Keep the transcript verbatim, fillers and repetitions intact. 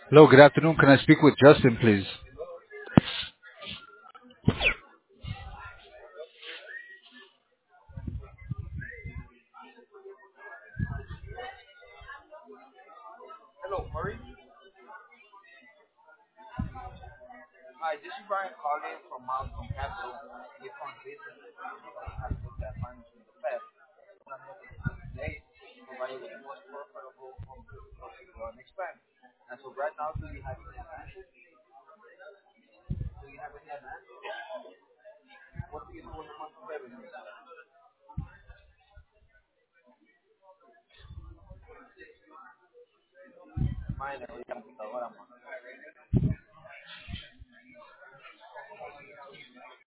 Hello, good afternoon. Can I speak with Justin, please? Hello, Murray. Hi, this is Brian calling from Milestone Capital. We fund businesses that have looked at financing in the past. What I'm looking to do today is provide you with the most profitable options to grow and expand. And so right now, do you have any advances? Do you have any advances? What do you do on your monthly revenues? Minor, ya computadora, man.